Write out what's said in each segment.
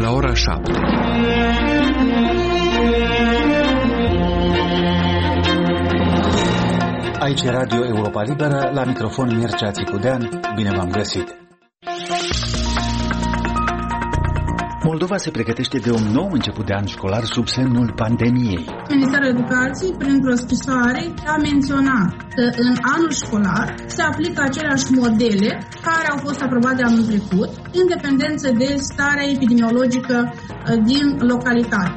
la ora 7. Aici Radio Europa Liberă, la microfon Mircea Țicudean, bine v-am găsit. Moldova se pregătește de un nou început de an școlar sub semnul pandemiei. Ministerul Educației, printr-o scrisoare, a menționat că în anul școlar se aplică aceleași modele care au fost aprobate anul trecut, în dependență de starea epidemiologică din localitate.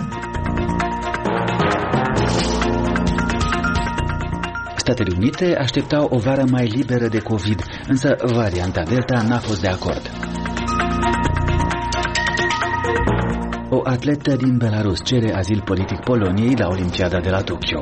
Statele Unite așteptau o vară mai liberă de COVID, însă varianta Delta n-a fost de acord. O atletă din Belarus cere azil politic Poloniei la Olimpiada de la Tokyo.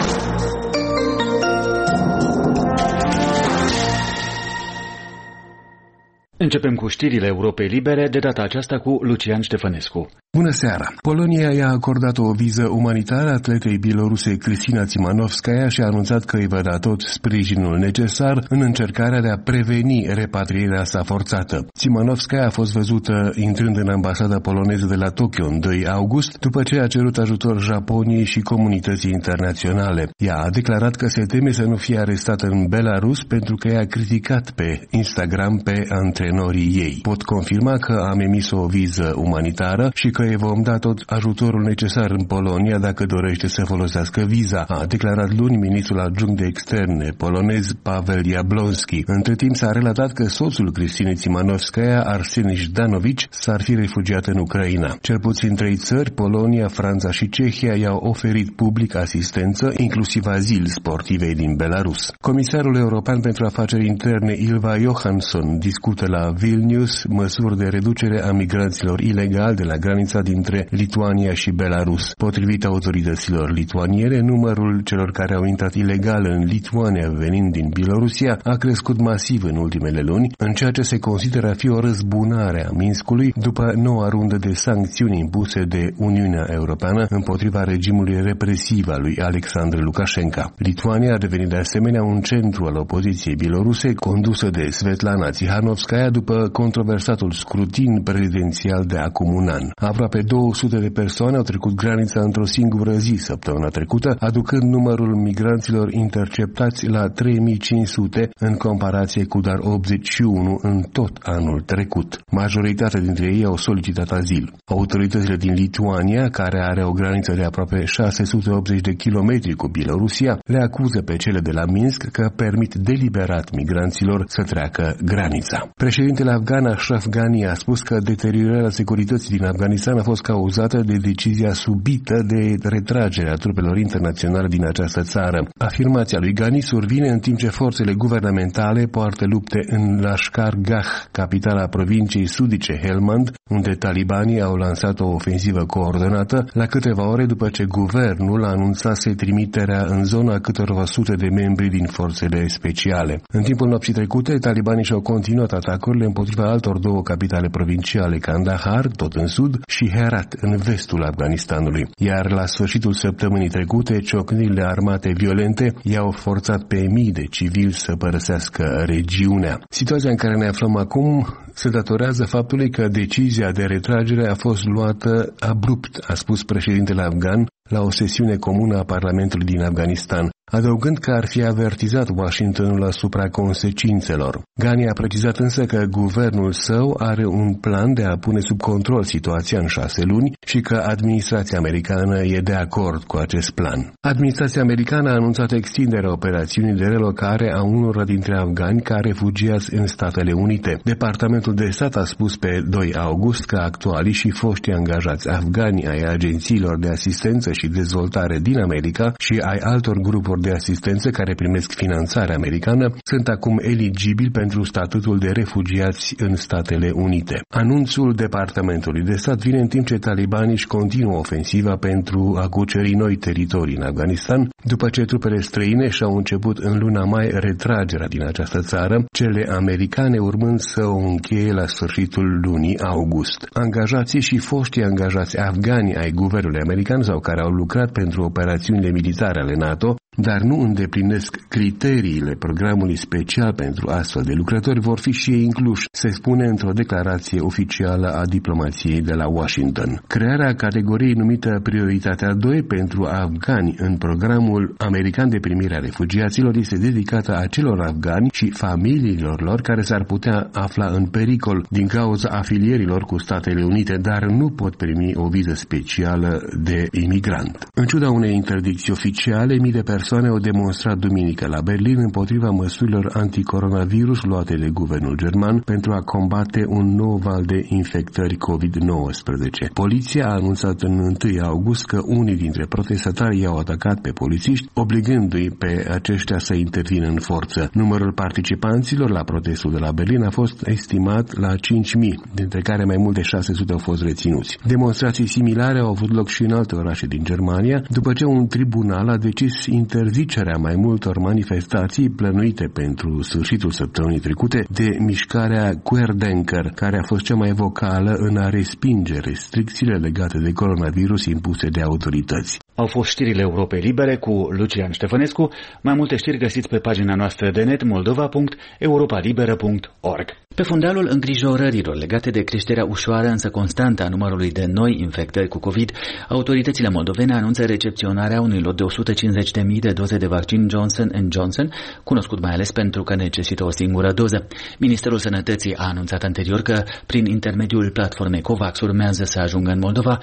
Începem cu știrile Europei Libere, de data aceasta cu Lucian Ștefănescu. Bună seara! Polonia i-a acordat o viză umanitară atletei bieloruse Cristina Tsimanowskaja și a anunțat că îi va da tot sprijinul necesar în încercarea de a preveni repatrierea sa forțată. Tsimanowskaja a fost văzută intrând în ambasada poloneză de la Tokyo în 2 august, după ce a cerut ajutor Japoniei și comunității internaționale. Ea a declarat că se teme să nu fie arestată în Belarus pentru că i-a criticat pe Instagram pe antrenorii ei. Pot confirma că am emis o viză umanitară și că îi vom da tot ajutorul necesar în Polonia dacă dorește să folosească viza, a declarat luni ministrul adjunct de externe polonez Paweł Jablonski. Între timp s-a relatat că soțul Cristinei Tsimanowskaja, Arseni Jdanovic, s-ar fi refugiat în Ucraina. Cel puțin 3 țări, Polonia, Franța și Cehia, i-au oferit public asistență, inclusiv azil sportivei din Belarus. Comisarul european pentru afaceri interne Ylva Johansson discută la Vilnius măsuri de reducere a migranților ilegali de la granița dintre Lituania și Belarus. Potrivit autorităților lituaniene, numărul celor care au intrat ilegal în Lituania venind din Bielorusia a crescut masiv în ultimele luni, în ceea ce se consideră a fi o răzbunare a Minskului după noua rundă de sancțiuni impuse de Uniunea Europeană împotriva regimului represiv al lui Alexandru Lukashenko. Lituania a devenit de asemenea un centru al opoziției bieloruse condusă de Svetlana Tsikhanouskaya după controversatul scrutin prezidențial de acum un an. Aproape 200 de persoane au trecut granița într-o singură zi săptămâna trecută, aducând numărul migranților interceptați la 3500 în comparație cu doar 81 în tot anul trecut. Majoritatea dintre ei au solicitat azil. Autoritățile din Lituania, care are o graniță de aproape 680 de kilometri cu Bielorusia, le acuză pe cele de la Minsk că permit deliberat migranților să treacă granița. Președintele afgan Ashraf Ghani a spus că deteriorarea securității din Afganistan a fost cauzată de decizia subită de retragere a trupelor internaționale din această țară. Afirmația lui Ghani survine în timp ce forțele guvernamentale poartă lupte în Lashkar Gah, capitala provinciei sudice Helmand, unde talibanii au lansat o ofensivă coordonată la câteva ore după ce guvernul anunțase trimiterea în zona câtorva sute de membri din forțele speciale. În timpul nopții trecute, talibanii și-au continuat atacurile împotriva altor 2 capitale provinciale, Kandahar, tot în sud, și Herat, în vestul Afganistanului. Iar la sfârșitul săptămânii trecute, ciocnirile armate violente i-au forțat pe mii de civili să părăsească regiunea. Situația în care ne aflăm acum se datorează faptului că decizia de retragere a fost luată abrupt, a spus președintele afgan la o sesiune comună a Parlamentului din Afganistan, adăugând că ar fi avertizat Washingtonul asupra consecințelor. Ghani a precizat însă că guvernul său are un plan de a pune sub control situația în 6 luni și că administrația americană e de acord cu acest plan. Administrația americană a anunțat extinderea operațiunii de relocare a unora dintre afgani ca refugiați în Statele Unite. Departamentul de stat a spus pe 2 august că actualii și foștii angajați afgani ai agențiilor de asistență și dezvoltare din America și ai altor grupuri de asistență care primesc finanțare americană sunt acum eligibili pentru statutul de refugiați în Statele Unite. Anunțul Departamentului de Stat vine în timp ce talibanii își continuă ofensiva pentru a cuceri noi teritorii în Afganistan, după ce trupele străine și-au început în luna mai retragerea din această țară, cele americane urmând să o încheie la sfârșitul lunii august. Angajații și foștii angajați afgani ai guvernului american sau care au lucrat pentru operațiunile militare ale NATO dar nu îndeplinesc criteriile programului special pentru astfel de lucrători, vor fi și ei incluși, se spune într-o declarație oficială a diplomației de la Washington. Crearea categoriei numită Prioritatea 2 pentru afgani în programul american de primire a refugiaților este dedicată acelor afgani și familiilor lor care s-ar putea afla în pericol din cauza afilierilor cu Statele Unite, dar nu pot primi o viză specială de imigrant. În ciuda unei interdicții oficiale, mii de persoane au demonstrat duminică la Berlin împotriva măsurilor anticoronavirus luate de guvernul german pentru a combate un nou val de infectări COVID-19. Poliția a anunțat în 1 august că unii dintre protestatari i-au atacat pe polițiști, obligându-i pe aceștia să intervină în forță. Numărul participanților la protestul de la Berlin a fost estimat la 5.000, dintre care mai mult de 600 au fost reținuți. Demonstrații similare au avut loc și în alte orașe din Germania, după ce un tribunal a decis interzicerea mai multor manifestații plănuite pentru sfârșitul săptămânii trecute de mișcarea Querdenker, care a fost cea mai vocală în a respinge restricțiile legate de coronavirus impuse de autorități. Au fost știrile Europei Libere cu Lucian Ștefănescu. Mai multe știri găsiți pe pagina noastră de net moldova.europalibera.org. Pe fundalul îngrijorărilor legate de creșterea ușoară, însă constantă a numărului de noi infectări cu COVID, autoritățile moldovene anunță recepționarea unui lot de 150.000 de doze de vaccin Johnson & Johnson, cunoscut mai ales pentru că necesită o singură doză. Ministerul Sănătății a anunțat anterior că, prin intermediul platformei COVAX, urmează să ajungă în Moldova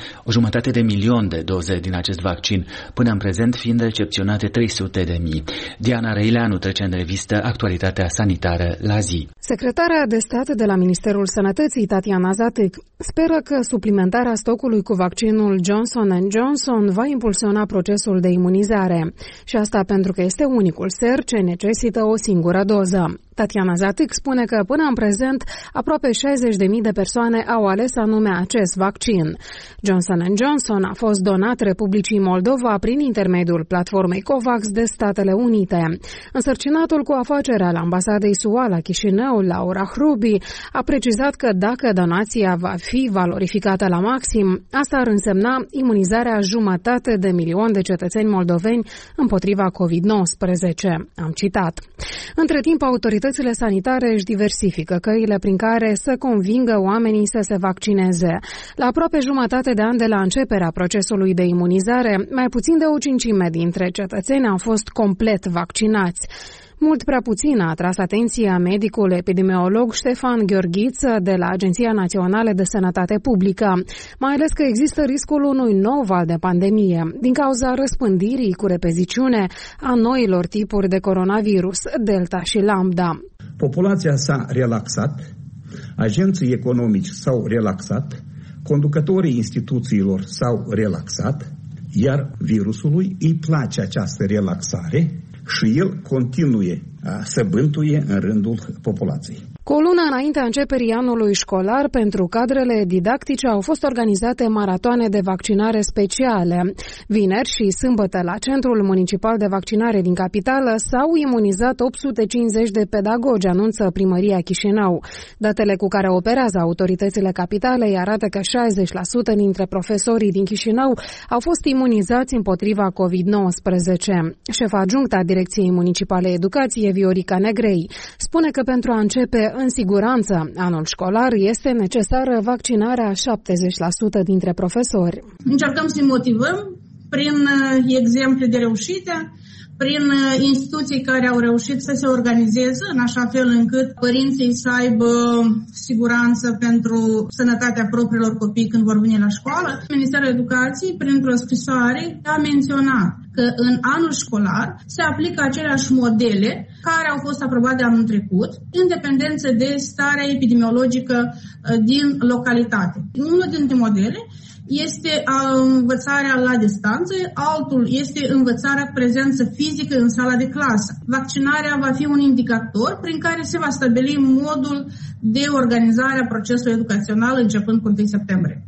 1,5 de doze din acest vaccin, până în prezent fiind recepționate 300.000. Diana Răileanu trece în revistă actualitatea sanitară la zi. Secretara de stat de la Ministerul Sănătății, Tatiana Zatic, speră că suplimentarea stocului cu vaccinul Johnson & Johnson va impulsiona procesul de imunizare. Și asta pentru că este unicul ser ce necesită o singură doză. Tatiana Zatic spune că până în prezent aproape 60.000 de persoane au ales anume acest vaccin. Johnson & Johnson a fost donat Republicii Moldova prin intermediul platformei COVAX de Statele Unite. Însărcinatul cu afacerea la ambasadei SUA la Chișinău, Laura Hrubi, a precizat că dacă donația va fi valorificată la maxim, asta ar însemna imunizarea 500.000 de cetățeni moldoveni împotriva COVID-19. Am citat. Între timp, autoritățile sanitare își diversifică căile prin care să convingă oamenii să se vaccineze. La aproape jumătate de an de la începerea procesului de imunizare, mai puțin de o cincime dintre cetățeni au fost complet vaccinați. Mult prea puțin a atras atenția medicul epidemiolog Ștefan Gheorghiță de la Agenția Națională de Sănătate Publică, mai ales că există riscul unui nou val de pandemie din cauza răspândirii cu repeziciune a noilor tipuri de coronavirus, Delta și Lambda. Populația s-a relaxat, agenții economici s-au relaxat, conducătorii instituțiilor s-au relaxat, iar virusului îi place această relaxare și el continuă să bântuie în rândul populației. Cu o lună înaintea începerii anului școlar, pentru cadrele didactice au fost organizate maratoane de vaccinare speciale. Vineri și sâmbătă, la Centrul Municipal de Vaccinare din capitală, s-au imunizat 850 de pedagogi, anunță Primăria Chișinău. Datele cu care operează autoritățile capitalei arată că 60% dintre profesorii din Chișinău au fost imunizați împotriva COVID-19. Șefa adjunctă a Direcției Municipale Educație, Viorica Negrei, spune că pentru a începe în siguranță anul școlar este necesară vaccinarea 70% dintre profesori. Încercăm să-i motivăm prin exemple de reușite, prin instituții care au reușit să se organizeze în așa fel încât părinții să aibă siguranță pentru sănătatea propriilor copii când vor veni la școală. Ministerul Educației, printr-o scrisoare, a menționat că în anul școlar se aplică aceleași modele care au fost aprobate anul trecut, în dependență de starea epidemiologică din localitate. Unul dintre modele este învățarea la distanță, altul este învățarea cu prezență fizică în sala de clasă. Vaccinarea va fi un indicator prin care se va stabili modul de organizare a procesului educațional începând cu 1 septembrie.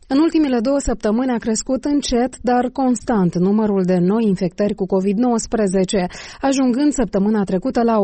În ultimele 2 săptămâni a crescut încet, dar constant numărul de noi infectări cu COVID-19, ajungând săptămâna trecută la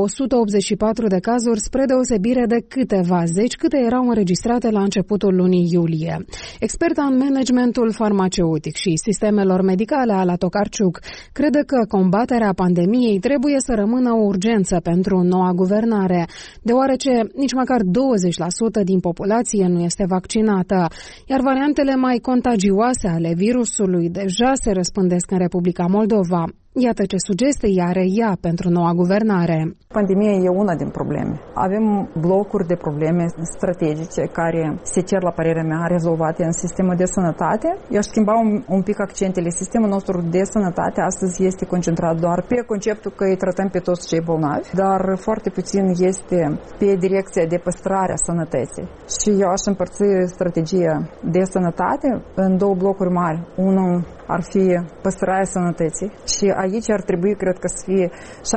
184 de cazuri, spre deosebire de câteva zeci câte erau înregistrate la începutul lunii iulie. Experta în managementul farmaceutic și sistemelor medicale, Ala Tokarczuk, crede că combaterea pandemiei trebuie să rămână o urgență pentru noua guvernare, deoarece nici măcar 20% din populație nu este vaccinată, iar variantele mai contagioase ale virusului deja se răspândesc în Republica Moldova. Iată ce sugestii are ea pentru noua guvernare. Pandemia e una din probleme. Avem blocuri de probleme strategice care se cer, la părerea mea, rezolvate în sistemul de sănătate. Eu aș schimba un pic accentele. Sistemul nostru de sănătate astăzi este concentrat doar pe conceptul că îi tratăm pe toți cei bolnavi, dar foarte puțin este pe direcția de păstrare a sănătății. Și eu aș împărți strategia de sănătate în 2 blocuri mari. Unul ar fi păstrarea sănătății și aici ar trebui, cred că, să fie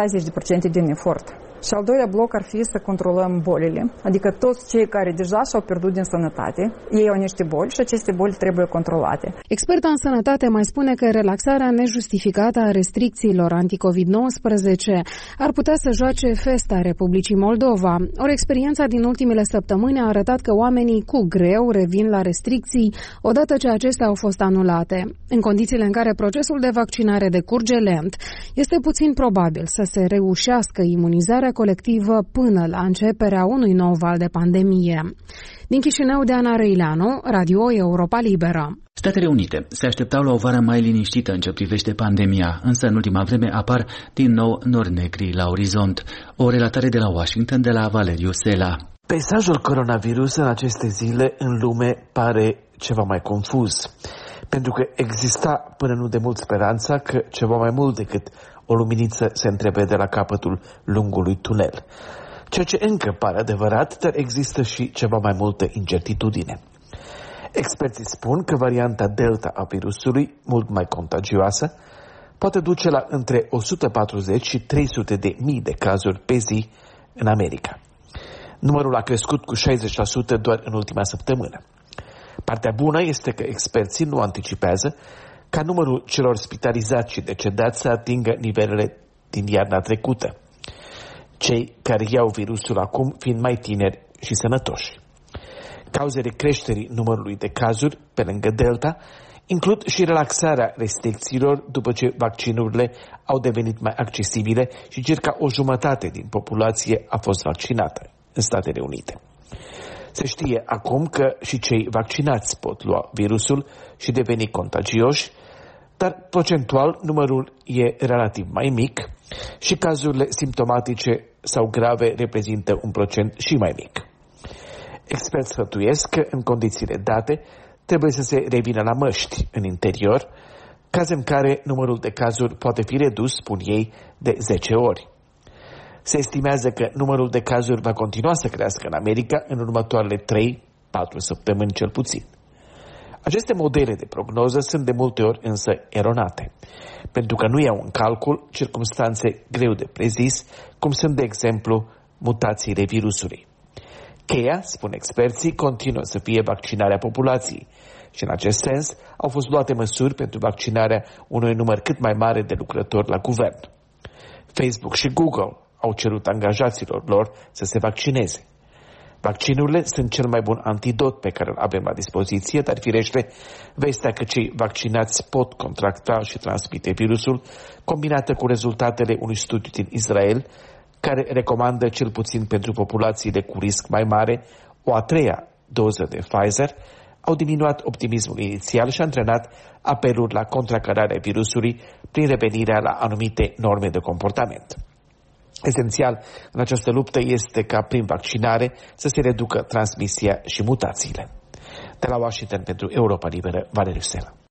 60% din efort. Și al doilea bloc ar fi să controlăm bolile, adică toți cei care deja și-au pierdut din sănătate, ei au niște boli și aceste boli trebuie controlate. Experta în sănătate mai spune că relaxarea nejustificată a restricțiilor anti-COVID-19 ar putea să joace festa Republicii Moldova. Ori experiența din ultimele săptămâni a arătat că oamenii cu greu revin la restricții odată ce acestea au fost anulate. În condițiile în care procesul de vaccinare decurge lent, este puțin probabil să se reușească imunizarea colectivă până la începerea unui nou val de pandemie. Din Chișinău, Deana Răileanu, Radio Europa Liberă. Statele Unite se așteptau la o vară mai liniștită în ce privește pandemia, însă în ultima vreme apar din nou nori negri la orizont. O relatare de la Washington de la Valeriu Sela. Peisajul coronavirus în aceste zile în lume pare ceva mai confuz, pentru că exista până nu de mult speranța că ceva mai mult decât o luminiță se întrevede la capătul lungului tunel. Ceea ce încă pare adevărat, dar există și ceva mai multă incertitudine. Experții spun că varianta Delta a virusului, mult mai contagioasă, poate duce la între 140 și 300 de mii de cazuri pe zi în America. Numărul a crescut cu 60% doar în ultima săptămână. Partea bună este că experții nu anticipează ca numărul celor spitalizați și decedați să atingă nivelele din iarna trecută, cei care iau virusul acum fiind mai tineri și sănătoși. Cauzele creșterii numărului de cazuri, pe lângă Delta, includ și relaxarea restricțiilor după ce vaccinurile au devenit mai accesibile și circa o jumătate din populație a fost vaccinată în Statele Unite. Se știe acum că și cei vaccinați pot lua virusul și deveni contagioși, dar procentual numărul e relativ mai mic și cazurile simptomatice sau grave reprezintă un procent și mai mic. Experți sfătuiesc că în condițiile date trebuie să se revină la măști în interior, caz în care numărul de cazuri poate fi redus, spun ei, de 10 ori. Se estimează că numărul de cazuri va continua să crească în America în următoarele 3-4 săptămâni cel puțin. Aceste modele de prognoză sunt de multe ori însă eronate, pentru că nu iau în calcul circumstanțe greu de prezis, cum sunt, de exemplu, mutațiile virusului. Cheia, spun experții, continuă să fie vaccinarea populației și în acest sens au fost luate măsuri pentru vaccinarea unui număr cât mai mare de lucrători la guvern. Facebook și Google au cerut angajaților lor să se vaccineze. Vaccinurile sunt cel mai bun antidot pe care îl avem la dispoziție, dar firește, vestea că cei vaccinați pot contracta și transmite virusul, combinată cu rezultatele unui studiu din Israel, care recomandă cel puțin pentru populațiile cu risc mai mare o a 3-a doză de Pfizer, au diminuat optimismul inițial și antrenat apeluri la contracararea virusului prin revenirea la anumite norme de comportament. Esențial în această luptă este ca prin vaccinare să se reducă transmisia și mutațiile. De la Washington pentru Europa Liberă, Valeriu Sela.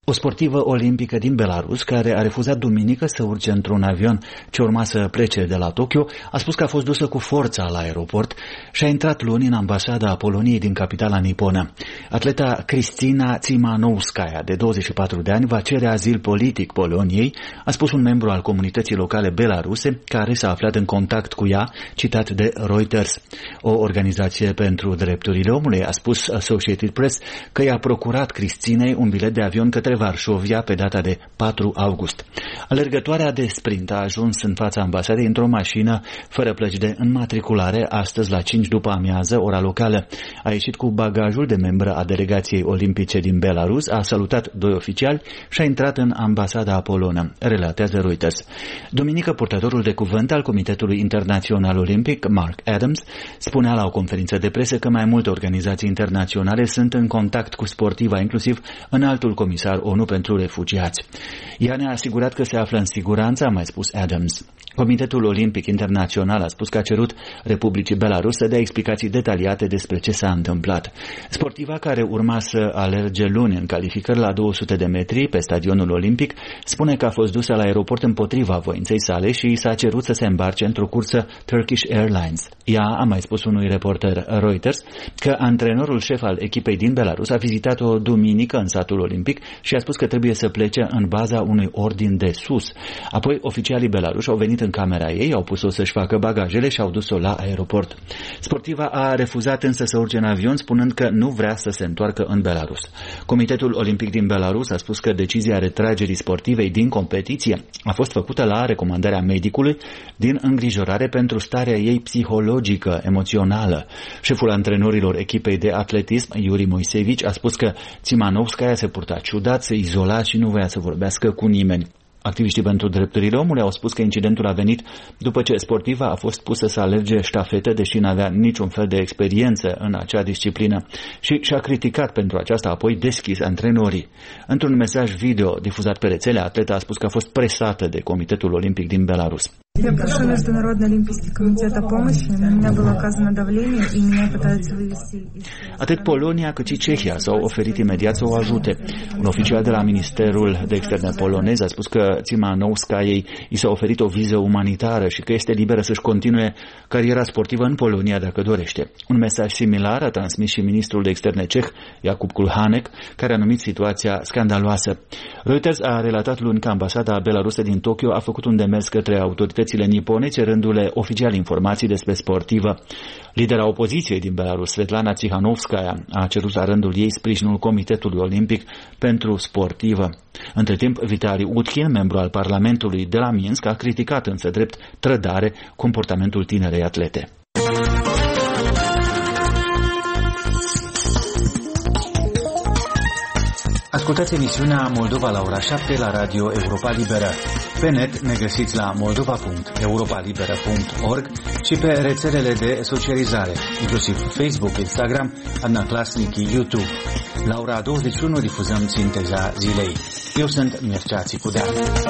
O sportivă olimpică din Belarus, care a refuzat duminică să urce într-un avion ce urma să plece de la Tokyo, a spus că a fost dusă cu forța la aeroport și a intrat luni în ambasada Poloniei din capitala niponă. Atleta Krystyna Tsimanowskaja, de 24 de ani, va cere azil politic Poloniei, a spus un membru al comunității locale belaruse, care s-a aflat în contact cu ea, citat de Reuters. O organizație pentru drepturile omului a spus Associated Press că i-a procurat Cristynei un bilet de avion către Varșovia pe data de 4 august. Alergătoarea de sprint a ajuns în fața ambasadei într-o mașină fără plăci de înmatriculare astăzi la 5 după amiază, ora locală. A ieșit cu bagajul de membră a delegației olimpice din Belarus, a salutat 2 oficiali și a intrat în ambasada polonă, relatează Reuters. Duminică, purtătorul de cuvânt al Comitetului Internațional Olimpic, Mark Adams, spunea la o conferință de presă că mai multe organizații internaționale sunt în contact cu sportiva, inclusiv înaltul comisar ONU pentru refugiați. Ea ne-a asigurat că se află în siguranță, a mai spus Adams. Comitetul Olimpic Internațional a spus că a cerut Republicii Belarus să dea explicații detaliate despre ce s-a întâmplat. Sportiva, care urma să alerge luni în calificări la 200 de metri pe stadionul olimpic, spune că a fost dusă la aeroport împotriva voinței sale și s-a cerut să se îmbarce într-o cursă Turkish Airlines. Ea a mai spus unui reporter Reuters că antrenorul șef al echipei din Belarus a vizitat-o duminică în satul olimpic și a spus că trebuie să plece în baza unui ordin de sus. Apoi, oficialii belaruși au venit în camera ei, au pus-o să-și facă bagajele și au dus-o la aeroport. Sportiva a refuzat însă să urce în avion, spunând că nu vrea să se întoarcă în Belarus. Comitetul Olimpic din Belarus a spus că decizia retragerii sportivei din competiție a fost făcută la recomandarea medicului din îngrijorare pentru starea ei psihologică, emoțională. Șeful antrenorilor echipei de atletism, Yuri Moisevici, a spus că Tsimanowskaja se purta ciudat, se izola și nu voia să vorbească cu nimeni. Activiștii pentru drepturile omului au spus că incidentul a venit după ce sportiva a fost pusă să alerge ștafete, deși n-avea niciun fel de experiență în acea disciplină, și și-a criticat pentru aceasta apoi deschis antrenorii. Într-un mesaj video difuzat pe rețele, atleta a spus că a fost presată de Comitetul Olimpic din Belarus. Я прошу Международный Олимпийский комитет о помощи, на меня было оказано давление, и меня пытаются вывести из... Atât Polonia cât și Cehia s-au oferit imediat să o ajute. Un oficial de la Ministerul de Externe polonez a spus că Tsimanowskajei i s-a oferit o viză umanitară și că este liberă să-și continue cariera sportivă în Polonia dacă dorește. Un mesaj similar a transmis și ministrul de Externe ceh, Jakub Kulhanek, care a numit situația scandaloasă. Reuters a relatat luni că ambasada belarusă din Tokyo a făcut un demers către autoritățile nipone, cerându-le oficial informații despre sportivă. Lidera opoziției din Belarus, Svetlana Tsikhanouskaya, a cerut la rândul ei sprijinul Comitetului Olimpic pentru sportivă. Între timp, Vitali Utkin, membru al Parlamentului de la Minsk, a criticat însă drept trădare comportamentul tinerei atlete. Ascultați emisiunea Moldova la ora 7 la Radio Europa Liberă. Pe net ne găsiți la moldova.europalibera.org și pe rețelele de socializare, inclusiv Facebook, Instagram, Adnaclasnic, YouTube. La ora 21 difuzăm sinteza zilei. Eu sunt Mircea Țicudean.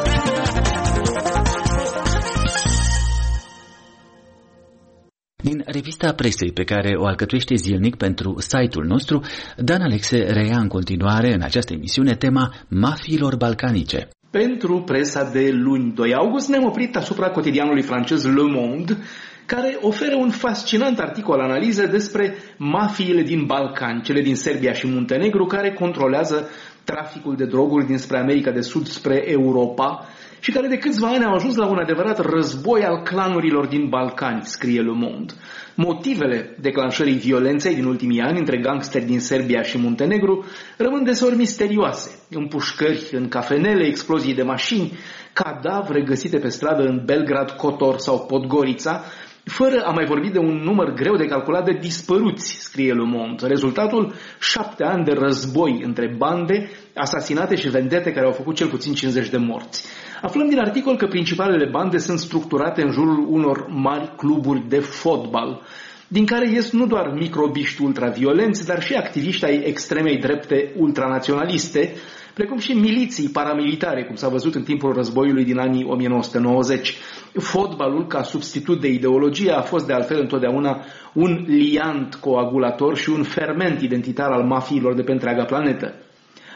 Din revista presei pe care o alcătuiește zilnic pentru site-ul nostru, Dan Alexe reia în continuare în această emisiune tema mafiilor balcanice. Pentru presa de luni 2 august ne-am oprit asupra cotidianului francez Le Monde, care oferă un fascinant articol analiză despre mafiile din Balcani, cele din Serbia și Muntenegru, care controlează traficul de droguri dinspre America de Sud spre Europa și care de câțiva ani au ajuns la un adevărat război al clanurilor din Balcani, scrie Le Monde. Motivele declanșării violenței din ultimii ani între gangsteri din Serbia și Muntenegru rămân deseori misterioase. Împușcări în cafenele, explozii de mașini, cadavre găsite pe stradă în Belgrad, Kotor sau Podgorița, fără a mai vorbi de un număr greu de calculat de dispăruți, scrie Le Monde. Rezultatul, 7 ani de război între bande, asasinate și vendete care au făcut cel puțin 50 de morți. Aflăm din articol că principalele bande sunt structurate în jurul unor mari cluburi de fotbal, din care ies nu doar microbiști ultraviolenți, dar și activiști ai extremei drepte ultranaționaliste, precum și miliții paramilitare, cum s-a văzut în timpul războiului din anii 1990. Fotbalul, ca substitut de ideologie, a fost de altfel întotdeauna un liant coagulator și un ferment identitar al mafiilor de pe întreaga planetă.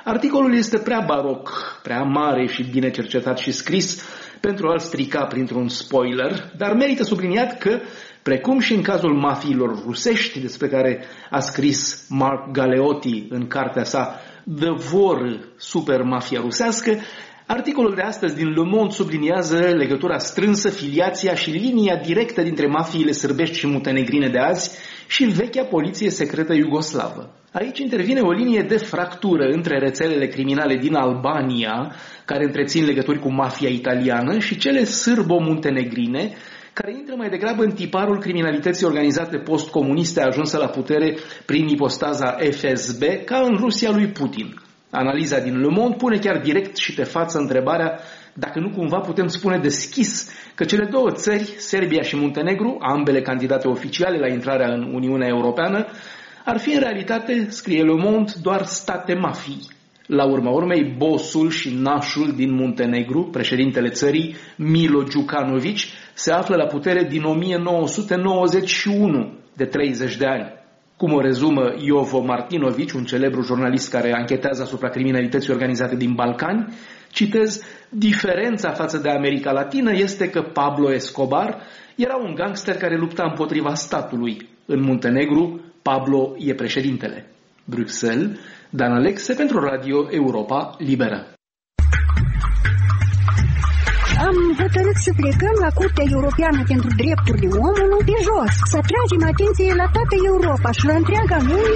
Articolul este prea baroc, prea mare și bine cercetat și scris pentru a-l strica printr-un spoiler, dar merită subliniat că, precum și în cazul mafiilor rusești, despre care a scris Mark Galeotti în cartea sa The War, super mafia rusească, articolul de astăzi din Le Monde subliniază legătura strânsă, filiația și linia directă dintre mafiile sârbești și muntenegrine de azi și vechea poliție secretă iugoslavă. Aici intervine o linie de fractură între rețelele criminale din Albania, care întrețin legături cu mafia italiană, și cele sârbo-muntenegrine, care intră mai degrabă în tiparul criminalității organizate post-comuniste ajunsă la putere prin ipostaza FSB, ca în Rusia lui Putin. Analiza din Le Monde pune chiar direct și pe față întrebarea dacă nu cumva putem spune deschis că cele două țări, Serbia și Muntenegru, ambele candidate oficiale la intrarea în Uniunea Europeană, ar fi în realitate, scrie Le Monde, doar state mafii. La urma urmei, bossul și nașul din Muntenegru, președintele țării, Milo Đukanović, se află la putere din 1991, de 30 de ani. Cum o rezumă Jovo Martinović, un celebru jurnalist care anchetează asupra criminalității organizate din Balcani, citez, diferența față de America Latină este că Pablo Escobar era un gangster care lupta împotriva statului. În Muntenegru, Pablo e președintele. Bruxelles, Dan Alexe pentru Radio Europa Liberă. Am hotărât să plecăm la Curtea Europeană pentru Drepturile Omului de jos, să atragem atenție la toată Europa și la întreaga lume.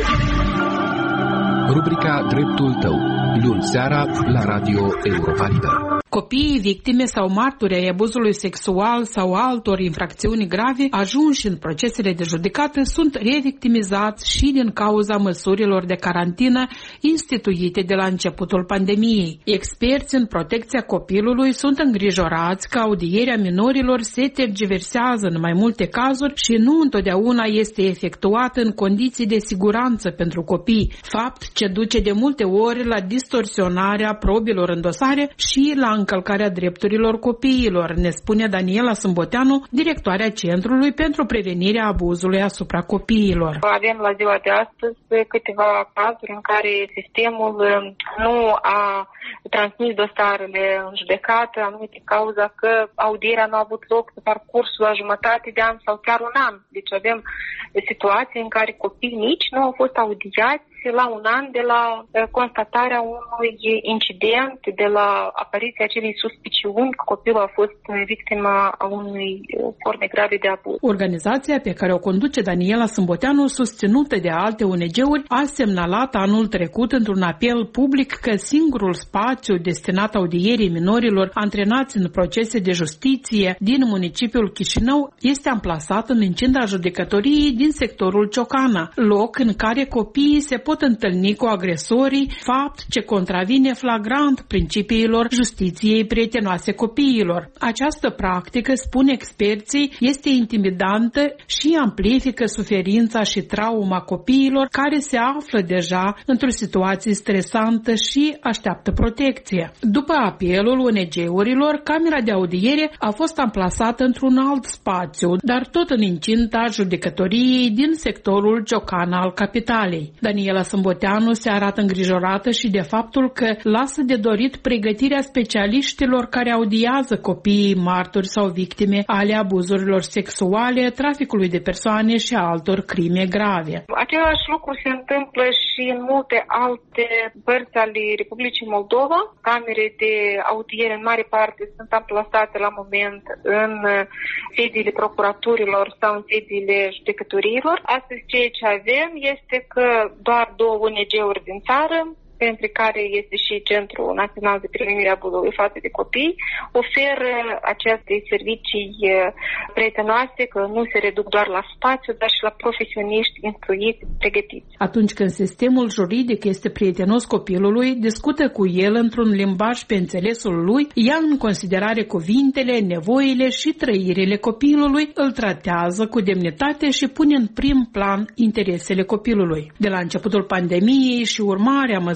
Rubrica Dreptul tău, luni seara la Radio Europa Liberă. Copiii victime sau martori ai abuzului sexual sau altor infracțiuni grave ajunși în procesele de judecată sunt revictimizați și din cauza măsurilor de carantină instituite de la începutul pandemiei. Experți în protecția copilului sunt îngrijorați că audierea minorilor se tergiversează în mai multe cazuri și nu întotdeauna este efectuată în condiții de siguranță pentru copii, fapt ce duce de multe ori la distorsionarea probilor în dosare și la încălcarea drepturilor copiilor, ne spune Daniela Sâmboteanu, directoarea Centrului pentru Prevenirea Abuzului asupra copiilor. Avem la ziua de astăzi câteva cazuri în care sistemul nu a transmis dosarele în judecată, anume din cauza că audierea nu a avut loc pe parcursul la jumătate de an sau chiar un an. Deci avem situații în care copiii mici nu au fost audiați la un an de la constatarea unui incident, de la apariția acelei suspiciuni că copilul a fost victima a unei forme grave de abuz. Organizația pe care o conduce Daniela Sâmboteanu, susținută de alte ONG-uri, a semnalat anul trecut într-un apel public că singurul spațiu destinat audierii minorilor antrenați în procese de justiție din municipiul Chișinău este amplasat în incinta judecătoriei din sectorul Ciocana, loc în care copiii se pot întâlni cu agresorii, fapt ce contravine flagrant principiilor justiției prietenoase copiilor. Această practică, spun experții, este intimidantă și amplifică suferința și trauma copiilor care se află deja într-o situație stresantă și așteaptă protecție. După apelul ONG-urilor, camera de audiere a fost amplasată într-un alt spațiu, dar tot în incinta judecătoriei din sectorul Ciocana al capitalei. Daniela Sâmboteanu se arată îngrijorată și de faptul că lasă de dorit pregătirea specialiștilor care audiază copiii martori sau victime ale abuzurilor sexuale, traficului de persoane și altor crime grave. Același lucru se întâmplă și în multe alte părți ale Republicii Moldova. Camere de audiere în mare parte sunt amplasate la moment în sediile procuraturilor sau în sediile judecătoriilor. Astăzi ceea ce avem este că doar două ONG-uri din țară, printre care este și Centrul Național de Prevenire a Abuzului față de copii, oferă aceste servicii prietenoase, că nu se reduc doar la spațiu, dar și la profesioniști instruiți, pregătiți. Atunci când sistemul juridic este prietenos copilului, discută cu el într-un limbaj pe înțelesul lui, ia în considerare cuvintele, nevoile și trăirile copilului, îl tratează cu demnitate și pune în prim plan interesele copilului. De la începutul pandemiei și urmarea măsurilor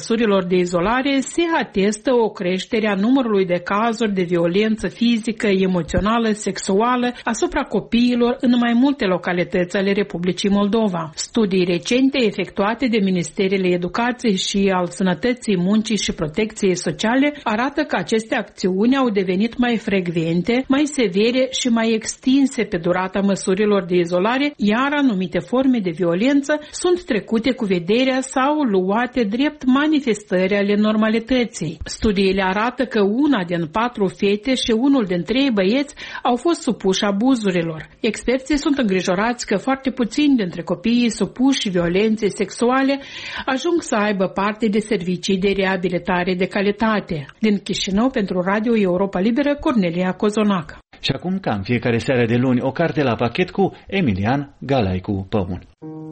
măsurilor de izolare se atestă o creștere a numărului de cazuri de violență fizică, emoțională, sexuală asupra copiilor în mai multe localități ale Republicii Moldova. Studii recente efectuate de Ministerele Educației și al Sănătății, Muncii și Protecției Sociale arată că aceste acțiuni au devenit mai frecvente, mai severe și mai extinse pe durata măsurilor de izolare, iar anumite forme de violență sunt trecute cu vederea sau luate drept manifestări ale normalității. Studiile arată că 1 din 4 fete și 1 din 3 băieți au fost supuși abuzurilor. Experții sunt îngrijorați că foarte puțini dintre copiii supuși violenței sexuale ajung să aibă parte de servicii de reabilitare de calitate. Din Chișinău, pentru Radio Europa Liberă, Cornelia Cozonac. Și acum, ca în fiecare seară de luni, o carte la pachet cu Emilian Galaicu Păun.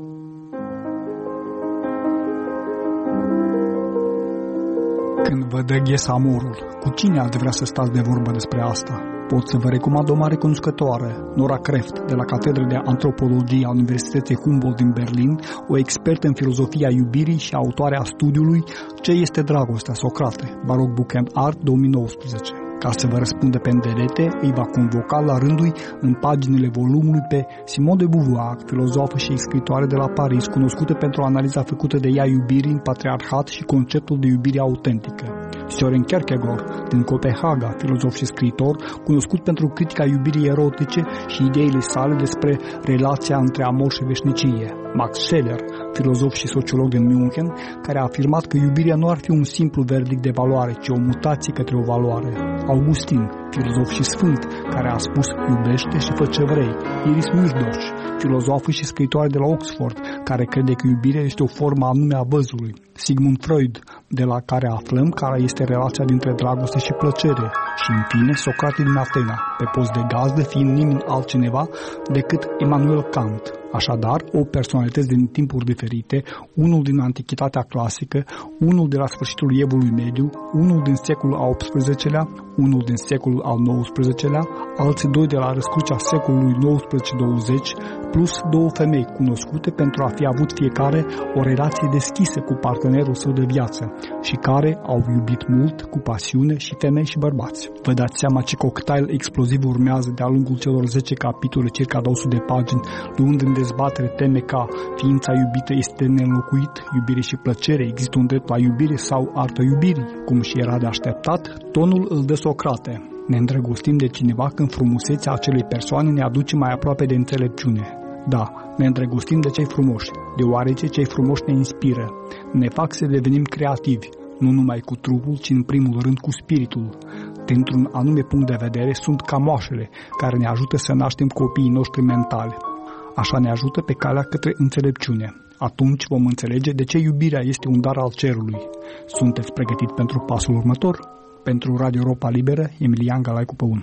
Când vă dă ghesa amorul, cu cine ați vrea să stați de vorbă despre asta? Pot să vă recomand o mare cunoscătoare, Nora Kreft, de la Catedra de Antropologie a Universității Humboldt din Berlin, o expertă în filozofia iubirii și autoarea studiului Ce este dragostea, Socrate, Baroque Book and Art 2019. Ca să vă răspundă pe îndelete, îi va convoca la rândul în paginile volumului pe Simone de Beauvoir, filozofă și scriitoare de la Paris, cunoscută pentru analiza făcută de ea iubirii în patriarhat și conceptul de iubire autentică. Søren Kierkegaard, din Copenhaga, filozof și scriitor, cunoscut pentru critica iubirii erotice și ideile sale despre relația între amor și veșnicie. Max Scheler, filozof și sociolog din München, care a afirmat că iubirea nu ar fi un simplu verdict de valoare, ci o mutație către o valoare. Augustin, filozof și sfânt, care a spus iubește și fă ce vrei. Iris Mâșdoș, filozofă și scriitoare de la Oxford, care crede că iubirea este o formă anume a văzului. Sigmund Freud, de la care aflăm care este relația dintre dragoste și plăcere. Și în fine, Socrate din Atena, pe post de gazdă fiind nimeni altcineva decât Immanuel Kant. Așadar, o personalități din timpuri diferite, unul din Antichitatea clasică, unul de la sfârșitul Evului Mediu, unul din secolul al XVIII-lea, unul din secolul al XIX-lea, alții 2 de la răscrucea secolului XIX-20, plus 2 femei cunoscute pentru a fi avut fiecare o relație deschisă cu partenerul său de viață și care au iubit mult, cu pasiune, și femei și bărbați. Vă dați seama ce cocktail exploziv urmează de-a lungul celor 10 capitole, circa 200 de pagini, luând în dezbatere teme ca ființa iubită este neînlocuit, iubire și plăcere, există un drept la iubire sau artă iubirii. Cum și era de așteptat, tonul îl dă Socrate. Ne îndrăgostim de cineva când frumusețea acelei persoane ne aduce mai aproape de înțelepciune. Da, ne îndrăgostim de cei frumoși, deoarece cei frumoși ne inspiră, ne fac să devenim creativi, nu numai cu trupul, ci în primul rând cu spiritul. Dintr-un anume punct de vedere sunt camoașele care ne ajută să naștem copiii noștri mentali. Așa ne ajută pe calea către înțelepciune. Atunci vom înțelege de ce iubirea este un dar al cerului. Sunteți pregătit pentru pasul următor? Pentru Radio Europa Liberă, Emilian Galaicu Păun.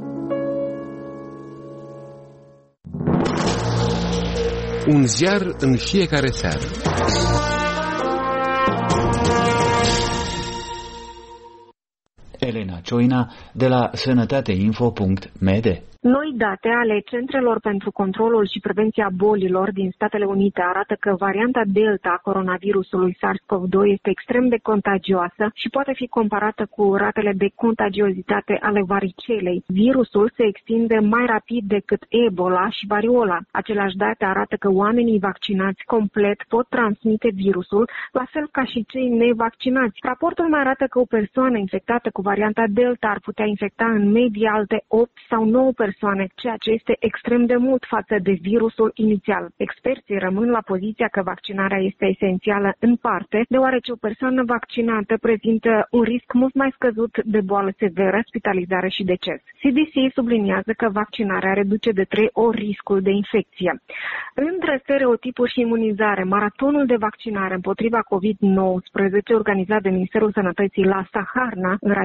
Un ziar în fiecare seară. Elena Cioina de la sănătateinfo.md. Noi date ale Centrelor pentru Controlul și Prevenția Bolilor din Statele Unite arată că varianta Delta a coronavirusului SARS-CoV-2 este extrem de contagioasă și poate fi comparată cu ratele de contagiozitate ale varicelei. Virusul se extinde mai rapid decât Ebola și variola. Aceleași date arată că oamenii vaccinați complet pot transmite virusul, la fel ca și cei nevaccinați. Raportul mai arată că o persoană infectată cu varianta Delta ar putea infecta în medie alte 8 sau 9 persoane, ceea ce este extrem de mult față de virusul inițial. Experții rămân la poziția că vaccinarea este esențială în parte, deoarece o persoană vaccinată prezintă un risc mult mai scăzut de boală severă, spitalizare și deces. CDC subliniază că vaccinarea reduce de 3 ori riscul de infecție. Între stereotipuri și imunizare, maratonul de vaccinare împotriva COVID-19 organizat de Ministerul Sănătății la Saharna, în raionul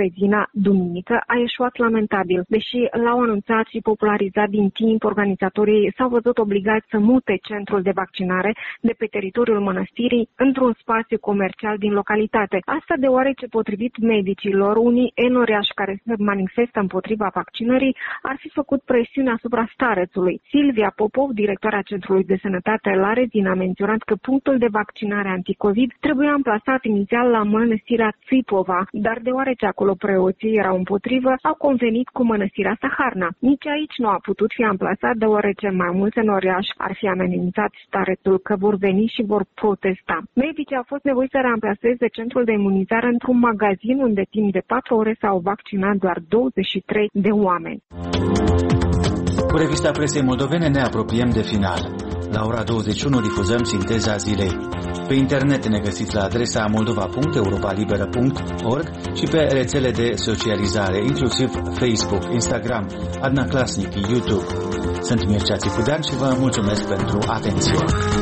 Larezina, duminică, a eșuat lamentabil. Deși l-au anunțat și popularizat din timp, organizatorii s-au văzut obligați să mute centrul de vaccinare de pe teritoriul mănăstirii într-un spațiu comercial din localitate. Asta deoarece, potrivit medicilor, unii enoriași care se manifestă împotriva vaccinării ar fi făcut presiune asupra starețului. Silvia Popov, directoarea Centrului de Sănătate Larezina, a menționat că punctul de vaccinare anticovid trebuia amplasat inițial la mănăstirea Țipova, dar deoarece acolo preoții erau împotrivă, au convenit cu mănăstirea Saharna. Nici aici nu a putut fi amplasat, deoarece mai mulți enoriași ar fi amenințat starețul că vor veni și vor protesta. Medicii au fost nevoiți să reamplaseze centrul de imunizare într-un magazin unde timp de 4 ore s-au vaccinat doar 23 de oameni. Cu revista presei moldovene ne apropiem de final. La ora 21 difuzăm sinteza zilei. Pe internet ne găsiți la adresa moldova.europalibera.org și pe rețele de socializare, inclusiv Facebook, Instagram, Adna Klasnic, YouTube. Sunt Mircea Țicudean și vă mulțumesc pentru atenție.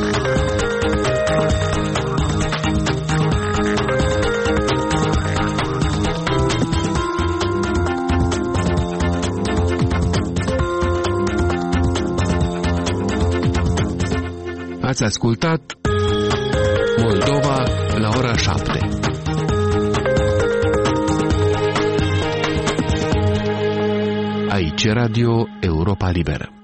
Ați ascultat Moldova la ora 7. Aici Radio Europa Liberă.